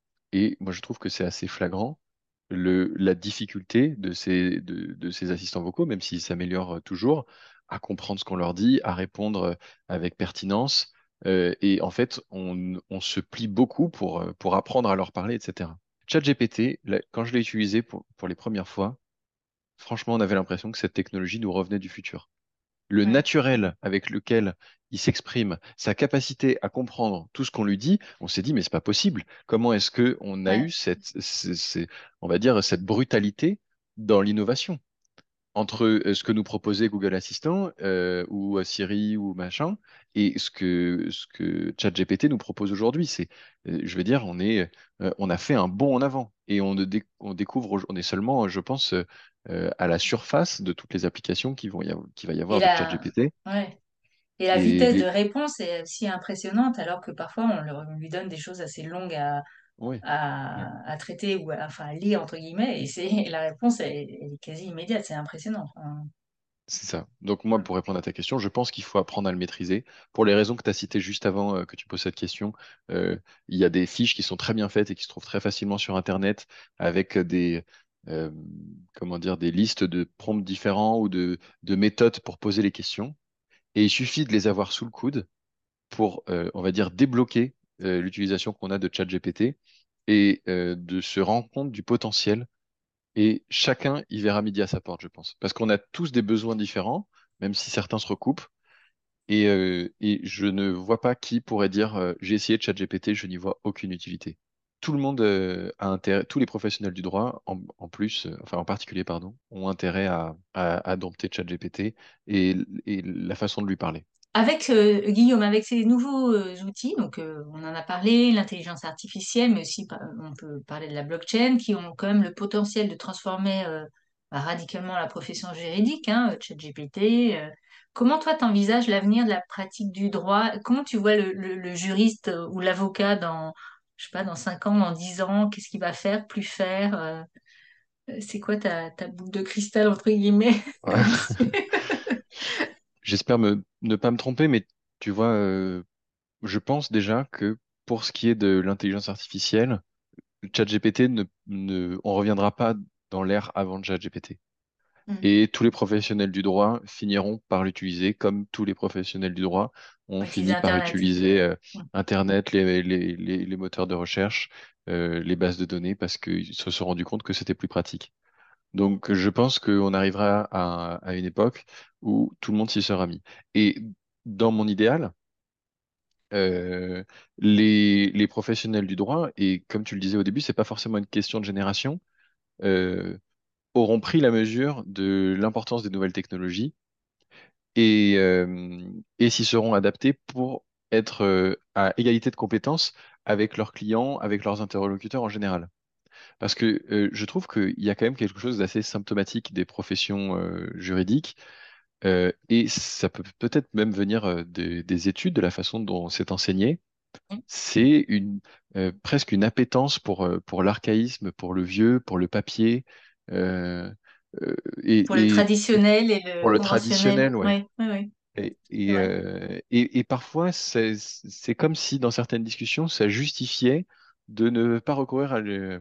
Et moi, je trouve que c'est assez flagrant le, la difficulté de ces, de, de ces assistants vocaux, même s'ils s'améliorent euh, toujours, à comprendre ce qu'on leur dit, à répondre euh, avec pertinence. Euh, et en fait, on, on se plie beaucoup pour, euh, pour apprendre à leur parler, et cetera. ChatGPT, là, quand je l'ai utilisé pour, pour les premières fois, franchement, on avait l'impression que cette technologie nous revenait du futur. Le Ouais. naturel avec lequel il s'exprime, sa capacité à comprendre tout ce qu'on lui dit, on s'est dit, mais c'est pas possible. Comment est-ce que on a eu Ouais. cette, ce- ce- on va dire, cette brutalité dans l'innovation entre euh, ce que nous proposait Google Assistant euh, ou euh, Siri ou machin et ce que ce que ChatGPT nous propose aujourd'hui. C'est, euh, je veux dire, on est, euh, on a fait un bond en avant et on, ne dé- on découvre, au- on est seulement, je pense, euh, euh, à la surface de toutes les applications qui vont y avoir, qui va y Et avoir avec la, ChatGPT. ouais. Et la Et vitesse de les... réponse est aussi impressionnante, alors que parfois on, leur- on lui donne des choses assez longues à, Ouais, ouais, à, à traiter ou à, enfin, à lire, entre guillemets, et c'est, la réponse elle, elle est quasi immédiate. C'est impressionnant. Enfin, c'est ça. Donc moi, pour répondre à ta question, je pense qu'il faut apprendre à le maîtriser. Pour les raisons que tu as citées juste avant euh, que tu poses cette question, euh, il y a des fiches qui sont très bien faites et qui se trouvent très facilement sur Internet avec des, euh, comment dire, des listes de prompts différents ou de, de méthodes pour poser les questions. Et il suffit de les avoir sous le coude pour, euh, on va dire, débloquer euh, l'utilisation qu'on a de ChatGPT et euh, de se rendre compte du potentiel. Et chacun y verra midi à sa porte, je pense. Parce qu'on a tous des besoins différents, même si certains se recoupent. Et, euh, et je ne vois pas qui pourrait dire euh, j'ai essayé de ChatGPT, je n'y vois aucune utilité. Tout le monde euh, a intérêt, tous les professionnels du droit, en, en plus, euh, enfin en particulier, pardon, ont intérêt à, à, à dompter ChatGPT et, et la façon de lui parler. avec euh, Guillaume, avec ces nouveaux euh, outils, donc euh, on en a parlé, l'intelligence artificielle, mais aussi par- on peut parler de la blockchain, qui ont quand même le potentiel de transformer euh, bah, radicalement la profession juridique, hein, euh, ChatGPT. euh. Comment toi t'envisages l'avenir de la pratique du droit? Comment tu vois le, le- le juriste euh, ou l'avocat dans, je sais pas, dans cinq ans, dans dix ans? Qu'est-ce qu'il va faire, plus faire? euh, C'est quoi ta, ta boule de cristal, entre guillemets, comme on dit? J'espère me, ne pas me tromper, mais tu vois, euh, je pense déjà que pour ce qui est de l'intelligence artificielle, ChatGPT ne, ne, on reviendra pas dans l'ère avant ChatGPT. Hmm. Et tous les professionnels du droit finiront par l'utiliser, comme tous les professionnels du droit ont On utilise fini par Internet. utiliser euh, Hmm. Internet, les, les, les, les moteurs de recherche, euh, les bases de données, parce qu'ils se sont rendus compte que c'était plus pratique. Donc, je pense qu'on arrivera à, à une époque où tout le monde s'y sera mis. Et dans mon idéal, euh, les, les professionnels du droit, et comme tu le disais au début, c'est pas forcément une question de génération. euh, auront pris la mesure de l'importance des nouvelles technologies et, euh, et s'y seront adaptés pour être euh, à égalité de compétences avec leurs clients, avec leurs interlocuteurs en général. Parce que euh, je trouve qu'il y a quand même quelque chose d'assez symptomatique des professions euh, juridiques, euh, et ça peut peut-être même venir euh, des, des études, de la façon dont c'est enseigné. C'est une, euh, presque une appétence pour, euh, pour l'archaïsme, pour le vieux, pour le papier, euh, euh, Pour le et, et traditionnel et le pour le conventionnel. traditionnel, ouais. Oui, oui, oui, Et, c'est et, vrai. euh, et- et parfois, c'est c'est comme si dans certaines discussions, ça justifiait de ne pas recourir à le-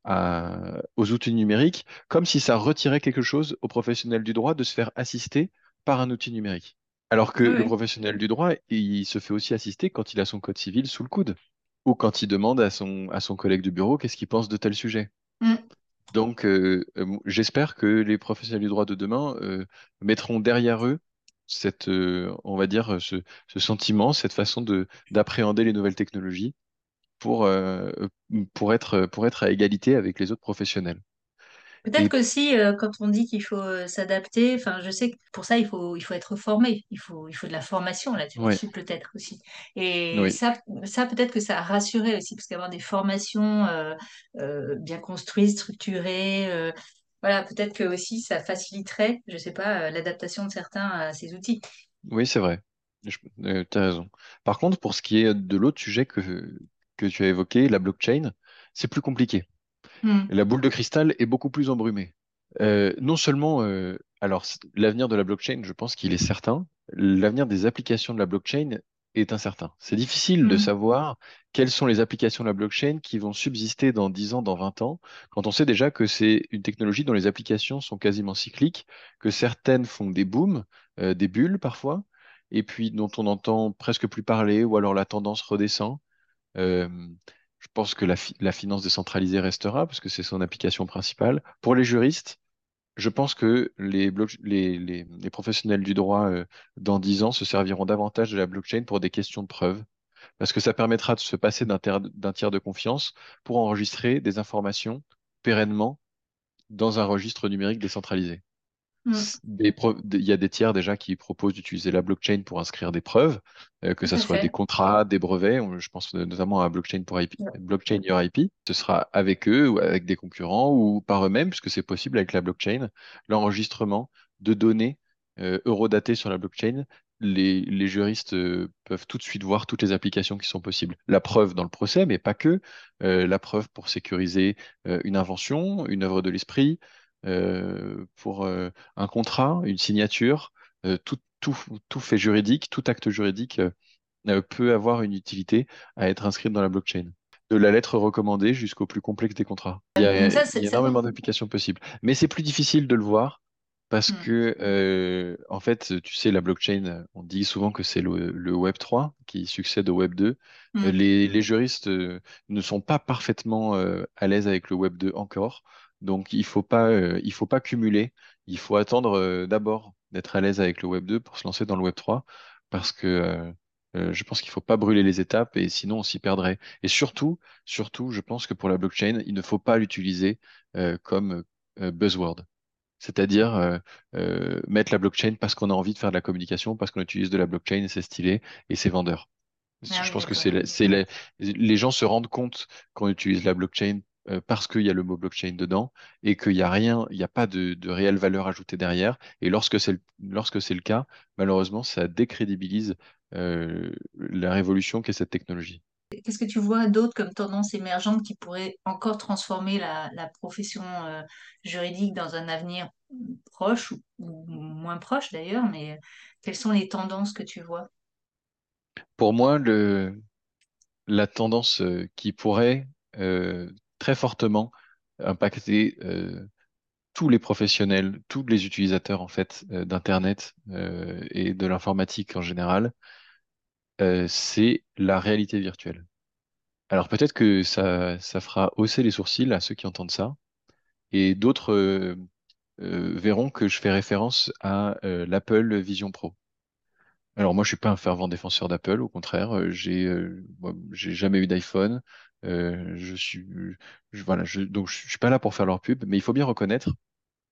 à- aux outils numériques, comme si ça retirait quelque chose aux professionnels du droit de se faire assister par un outil numérique. Alors que Oui, le oui. professionnel du droit, il se fait aussi assister quand il a son code civil sous le coude, ou quand il demande à son, à son collègue du bureau qu'est-ce qu'il pense de tel sujet. Mm. Donc, euh, euh, j'espère que les professionnels du droit de demain euh, mettront derrière eux cette, euh, on va dire, ce, ce sentiment, cette façon de d'appréhender les nouvelles technologies pour, euh, pour être, pour être à égalité avec les autres professionnels. Peut-être Et qu'aussi, euh, quand on dit qu'il faut euh, s'adapter, enfin, je sais que pour ça, il faut, il faut être formé. Il faut, il faut de la formation ouais, là-dessus, peut-être aussi. Et oui, ça, ça peut-être que ça a rassuré aussi, parce qu'avoir des formations euh, euh, bien construites, structurées, euh, voilà, peut-être que aussi ça faciliterait, je sais pas, euh, l'adaptation de certains à ces outils. oui, c'est vrai. Je, euh, t'as raison. Par contre, pour ce qui est de l'autre sujet que, que tu as évoqué, la blockchain, c'est plus compliqué. Hmm. La boule de cristal est beaucoup plus embrumée. Euh, non seulement, euh, alors c- l'avenir de la blockchain, je pense qu'il est certain. L'avenir des applications de la blockchain est incertain. C'est difficile de Hmm. savoir quelles sont les applications de la blockchain qui vont subsister dans dix ans, dans vingt ans, quand on sait déjà que c'est une technologie dont les applications sont quasiment cycliques, que certaines font des booms, euh, des bulles parfois, et puis dont on n'entend presque plus parler, ou alors la tendance redescend. Euh, je pense que la, fi- la finance décentralisée restera parce que c'est son application principale. Pour les juristes, je pense que les, bloc- les, les- les professionnels du droit euh, dans dix ans se serviront davantage de la blockchain pour des questions de preuve parce que ça permettra de se passer d'un tiers, d'un tiers de confiance pour enregistrer des informations pérennement dans un registre numérique décentralisé. Hmm. Des pro- des- Il y a des tiers déjà qui proposent d'utiliser la blockchain pour inscrire des preuves, euh, que Tout ce à soit des fait. contrats, des brevets. On- Je pense notamment à blockchain pour I P, Ouais. blockchain Your I P. Ce sera avec eux ou avec des concurrents ou par eux-mêmes, puisque c'est possible avec la blockchain, l'enregistrement de données euh, eurodatées sur la blockchain. Les, les juristes euh, peuvent tout de suite voir toutes les applications qui sont possibles. La preuve dans le procès, mais pas que. Euh, la preuve pour sécuriser euh, une invention, une œuvre de l'esprit, euh, pour euh, un contrat, une signature, euh, tout, tout, tout fait juridique, tout acte juridique euh, euh, peut avoir une utilité à être inscrite dans la blockchain. De la lettre recommandée jusqu'au plus complexe des contrats. Il y Donc a, ça, il c'est y a ça. énormément d'applications possibles. Mais c'est plus difficile de le voir parce Hmm. que, euh, en fait, tu sais, la blockchain, on dit souvent que c'est le, le Web trois qui succède au Web deux. Euh, Hmm. Les, les juristes euh, ne sont pas parfaitement euh, à l'aise avec le Web deux encore. Donc, il faut pas, euh, il faut pas cumuler. Il faut attendre euh, d'abord d'être à l'aise avec le Web deux pour se lancer dans le Web trois parce que euh, euh, je pense qu'il faut pas brûler les étapes et sinon on s'y perdrait. Et surtout, surtout, je pense que pour la blockchain, il ne faut pas l'utiliser euh, comme euh, buzzword. C'est-à-dire euh, euh, mettre la blockchain parce qu'on a envie de faire de la communication, parce qu'on utilise de la blockchain et c'est stylé et c'est vendeur. Ah Je oui, pense que d'accord. c'est la- c'est Hmm. la- les gens se rendent compte qu'on utilise la blockchain euh, parce qu'il y a le mot blockchain dedans et qu'il n'y a rien, il n'y a pas de, de réelle valeur ajoutée derrière. Et lorsque c'est le, lorsque c'est le cas, malheureusement, ça décrédibilise euh, la révolution qu'est cette technologie. Qu'est-ce que tu vois d'autre comme tendance émergente qui pourrait encore transformer la, la profession euh, juridique dans un avenir proche ou, ou moins proche d'ailleurs, mais quelles sont les tendances que tu vois? Pour moi, le, la tendance euh, qui pourrait euh, très fortement impacter euh, tous les professionnels, tous les utilisateurs en fait euh, d'Internet euh, et de l'informatique en général, euh, c'est la réalité virtuelle. Alors peut-être que ça, ça fera hausser les sourcils à ceux qui entendent ça, et d'autres euh, euh, verront que je fais référence à euh, l'Apple Vision Pro. Alors moi, je suis pas un fervent défenseur d'Apple, au contraire, euh, j'ai euh, moi, j'ai jamais eu d'iPhone. Euh, je suis, je- voilà, je, donc je suis pas là pour faire leur pub, mais il faut bien reconnaître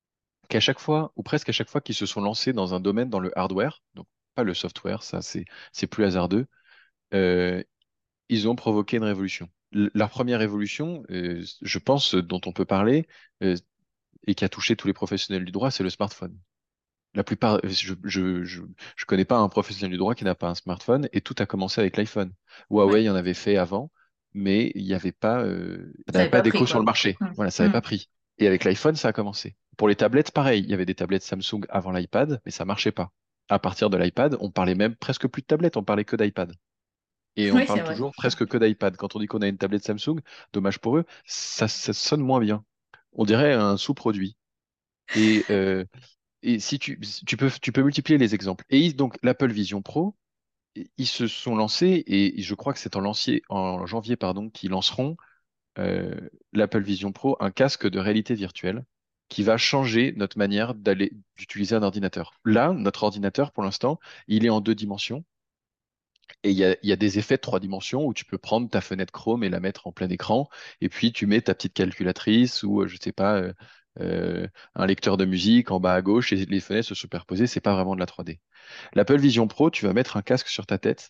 qu'à chaque fois, ou presque à chaque fois qu'ils se sont lancés dans un domaine dans le hardware, donc pas le software, ça c'est c'est plus hasardeux, euh, ils ont provoqué une révolution. L- La première révolution, euh, je pense, dont on peut parler, euh, et qui a touché tous les professionnels du droit, c'est le smartphone. La plupart, je, je, je, je connais pas un professionnel du droit qui n'a pas un smartphone, et tout a commencé avec l'iPhone. Ouais, Huawei en avait fait avant, mais il n'y avait pas, euh, ça ça n'avait n'avait pas pas pris, d'écho sur le quoi. marché. Hum, Voilà, ça n'avait hum. pas pris. Et avec l'iPhone, ça a commencé. Pour les tablettes, pareil. Il y avait des tablettes Samsung avant l'iPad, mais ça marchait pas. À partir de l'iPad, on parlait même presque plus de tablettes, on parlait que d'iPad. Et on Oui, c'est parle vrai. toujours presque que d'iPad. Quand on dit qu'on a une tablette Samsung, dommage pour eux, ça, ça sonne moins bien. On dirait un sous-produit. Et, euh, et si tu, si tu peux, tu peux multiplier les exemples. Et ils- donc l'Apple Vision Pro, ils se sont lancés, et je crois que c'est en, lancier- en janvier pardon, qu'ils lanceront euh, l'Apple Vision Pro, un casque de réalité virtuelle qui va changer notre manière d'aller d'utiliser un ordinateur. Là, notre ordinateur, pour l'instant, il est en deux dimensions. Et il y a, il y a des effets de trois dimensions où tu peux prendre ta fenêtre Chrome et la mettre en plein écran, et puis tu mets ta petite calculatrice ou, euh, je sais pas, euh, euh, un lecteur de musique en bas à gauche, et les fenêtres se superposer, c'est pas vraiment de la trois D. L'Apple Vision Pro, tu vas mettre un casque sur ta tête,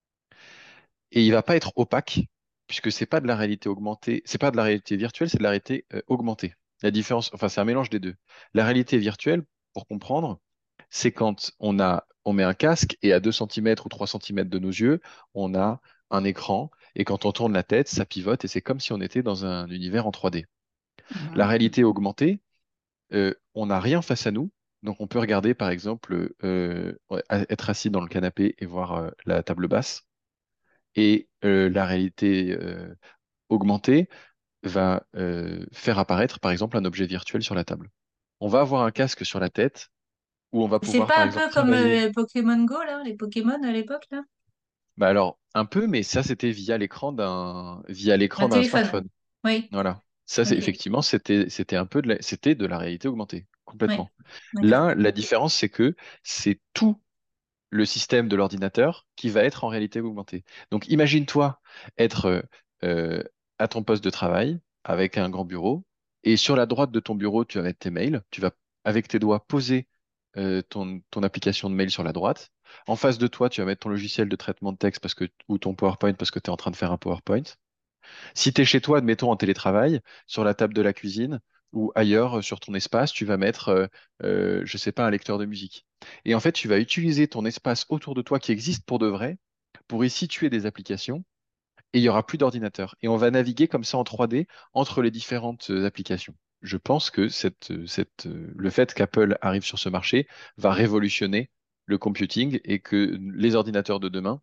et il va pas être opaque, puisque c'est pas de la réalité augmentée, c'est pas de la réalité virtuelle, c'est de la réalité euh, augmentée. La différence, enfin, c'est un mélange des deux. La réalité virtuelle, pour comprendre, c'est quand on a, on met un casque, et à deux centimètres ou trois centimètres de nos yeux, on a un écran, et quand on tourne la tête, ça pivote, et c'est comme si on était dans un univers en trois D. La Mhm. réalité augmentée, euh, on n'a rien face à nous, donc on peut regarder par exemple, euh, ouais, être assis dans le canapé et voir euh, la table basse. Et euh, la réalité euh, augmentée va euh, faire apparaître par exemple un objet virtuel sur la table. On va avoir un casque sur la tête où on va C'est pouvoir pas par un exemple peu comme travailler. euh, Pokémon Go, là, les Pokémon à l'époque, là? Bah alors un peu, mais ça c'était via l'écran d'un via Un l'écran d'un téléphone. smartphone. Oui, Voilà. Ça c'est ok. effectivement c'était c'était un peu de la, c'était de la réalité augmentée Oui, complètement. d'accord. Là, la différence c'est que c'est tout le système de l'ordinateur qui va être en réalité augmentée. Donc imagine-toi être euh, euh, à ton poste de travail avec un grand bureau, et sur la droite de ton bureau, tu vas mettre tes mails, tu vas avec tes doigts poser euh, ton, ton application de mail sur la droite. En face de toi, tu vas mettre ton logiciel de traitement de texte parce que, ou ton PowerPoint parce que tu es en train de faire un PowerPoint. Si tu es chez toi, admettons en télétravail, sur la table de la cuisine ou ailleurs euh, sur ton espace, tu vas mettre, euh, euh, je sais pas, un lecteur de musique. Et en fait, tu vas utiliser ton espace autour de toi qui existe pour de vrai pour y situer des applications, et il y aura plus d'ordinateur. Et on va naviguer comme ça en trois D entre les différentes euh, applications. Je pense que cette, euh, cette, euh, le fait qu'Apple arrive sur ce marché va révolutionner le computing, et que les ordinateurs de demain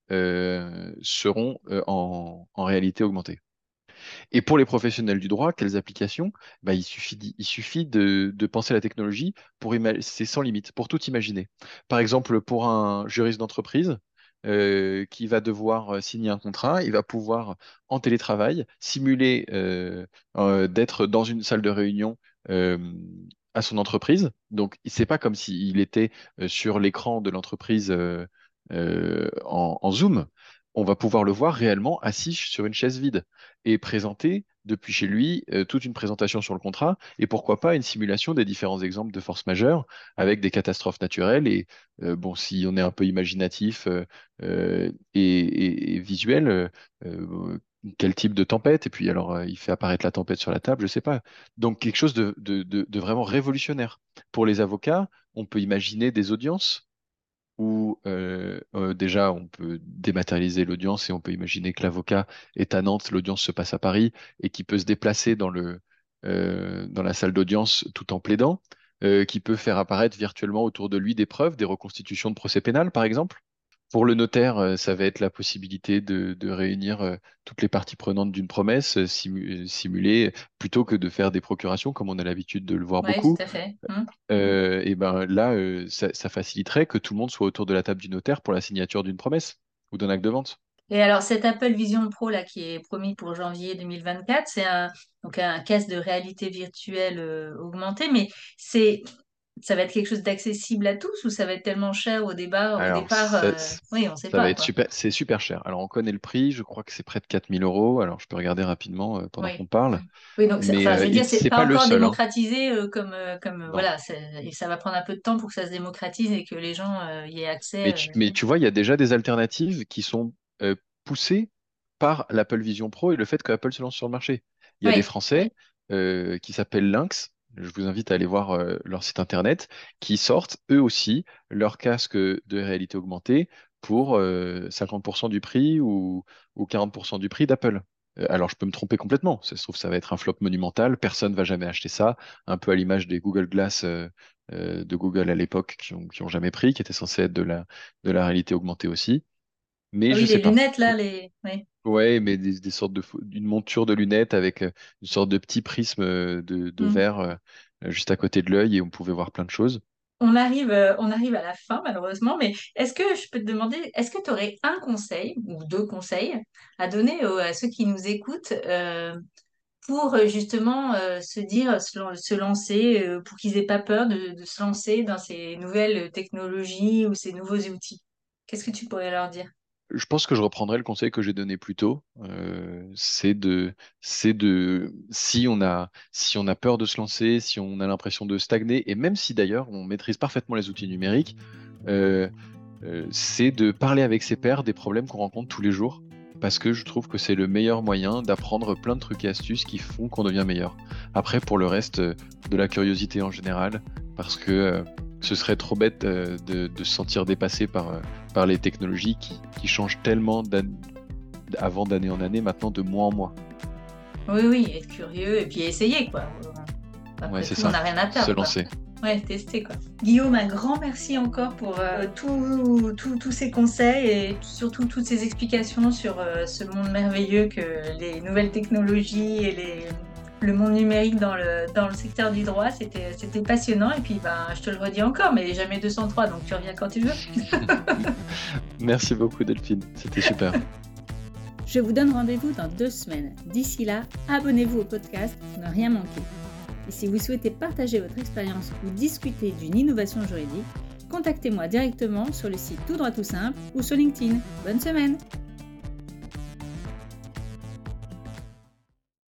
euh, seront euh, en en réalité augmentée. Et pour les professionnels du droit, quelles applications? Bah, il suffit, d'y- il suffit de, de penser à la technologie pour ima- c'est sans limite, pour tout imaginer. Par exemple, pour un juriste d'entreprise euh, qui va devoir euh, signer un contrat, il va pouvoir, en télétravail, simuler euh, euh, d'être dans une salle de réunion euh, à son entreprise. Donc, c'est pas comme s'il était euh, sur l'écran de l'entreprise euh, euh, en, en Zoom. On va pouvoir le voir réellement assis sur une chaise vide, et présenter depuis chez lui euh, toute une présentation sur le contrat, et pourquoi pas une simulation des différents exemples de force majeure avec des catastrophes naturelles. Et euh, bon, si on est un peu imaginatif euh, euh, et, et- et visuel, euh, euh, quel type de tempête? Et puis alors, euh, il fait apparaître la tempête sur la table, je sais pas. Donc quelque chose de, de de- de vraiment révolutionnaire. Pour les avocats, on peut imaginer des audiences où euh, euh, déjà on peut dématérialiser l'audience, et on peut imaginer que l'avocat est à Nantes, l'audience se passe à Paris, et qui peut se déplacer dans le, euh, dans la salle d'audience tout en plaidant, euh, qui peut faire apparaître virtuellement autour de lui des preuves, des reconstitutions de procès pénal, par exemple. Pour le notaire, euh, ça va être la possibilité de, de réunir euh, toutes les parties prenantes d'une promesse euh, simu- euh, simulée, plutôt que de faire des procurations comme on a l'habitude de le voir Oui, beaucoup. tout à fait. Hmm. Euh, et ben là, euh, ça, ça faciliterait que tout le monde soit autour de la table du notaire pour la signature d'une promesse ou d'un acte de vente. Et alors, cet Apple Vision Pro là qui est promis pour janvier deux mille vingt-quatre, c'est un, donc un casque de réalité virtuelle euh, augmentée, mais c'est ça va être quelque chose d'accessible à tous ou ça va être tellement cher au départ, au Alors, départ, ça, euh, oui, on sait ça va pas, être quoi. super, c'est super cher. Alors, on connaît le prix, je crois que c'est près de quatre mille euros. Alors, je peux regarder rapidement euh, pendant Oui. qu'on parle, Mm. Oui, donc, c'est- mais enfin, je euh, veux il- dire, c'est c'est pas pas le encore seul, hein. démocratisé euh, comme, euh, comme euh, Non. voilà, c'est- et ça va prendre un peu de temps pour que ça se démocratise et que les gens euh, y aient accès. Mais euh, tu, mais tu vois, il y a déjà des alternatives qui sont euh, poussées par l'Apple Vision Pro et le fait que Apple se lance sur le marché. Il y a des Oui, Français euh, qui s'appellent Lynx, je vous invite à aller voir euh, leur site internet, qui sortent eux aussi leur casque de réalité augmentée pour euh, cinquante pour cent du prix ou, ou quarante pour cent du prix d'Apple. Euh, alors je peux me tromper complètement, ça se trouve ça va être un flop monumental, personne ne va jamais acheter ça, un peu à l'image des Google Glass euh, euh, de Google à l'époque qui ont, qui ont jamais pris, qui étaient censés être de la, de la réalité augmentée aussi. Mais ah je oui, les sais pas. lunettes là, les. Oui. Ouais, mais des, des sortes de faux- d'une monture de lunettes avec euh, une sorte de petit prisme euh, de, de Mm. verre euh, juste à côté de l'œil et on pouvait voir plein de choses. On arrive, euh, on arrive à la fin malheureusement, mais est-ce que je peux te demander, est-ce que tu aurais un conseil ou deux conseils à donner aux- à ceux qui nous écoutent euh, pour euh, justement euh, se dire, se, lan- se lancer, euh, pour qu'ils aient pas peur de, de se lancer dans ces nouvelles technologies ou ces nouveaux outils? Qu'est-ce que tu pourrais leur dire? Je pense que je reprendrai le conseil que j'ai donné plus tôt. Euh, c'est de, c'est de, si on a, si on a peur de se lancer, si on a l'impression de stagner, et même si d'ailleurs on maîtrise parfaitement les outils numériques, euh, euh, c'est de parler avec ses pairs des problèmes qu'on rencontre tous les jours, parce que je trouve que c'est le meilleur moyen d'apprendre plein de trucs et astuces qui font qu'on devient meilleur. Après, pour le reste, euh, de la curiosité en général, parce que euh, ce serait trop bête euh, de, de se sentir dépassé par, euh, par les technologies qui, qui changent tellement d'an- avant d'année en année, maintenant de mois en mois. Oui, oui, être curieux et puis essayer quoi. Ouais, Après c'est tout, on ça, n'a rien à se perdre quoi. lancer. Ouais, tester quoi. Guillaume, un grand merci encore pour euh, tout- tout- tous ces conseils et surtout toutes ces explications sur euh, ce monde merveilleux que les nouvelles technologies et les, le monde numérique dans le, dans le secteur du droit. C'était, c'était passionnant et puis ben, je te le redis encore, mais jamais deux cent trois, donc tu reviens quand tu veux. Merci beaucoup Delphine, c'était super. Je vous donne rendez-vous dans deux semaines. D'ici là, abonnez-vous au podcast pour ne rien manquer. Et si vous souhaitez partager votre expérience ou discuter d'une innovation juridique, contactez-moi directement sur le site Tout droit tout simple ou sur LinkedIn. Bonne semaine!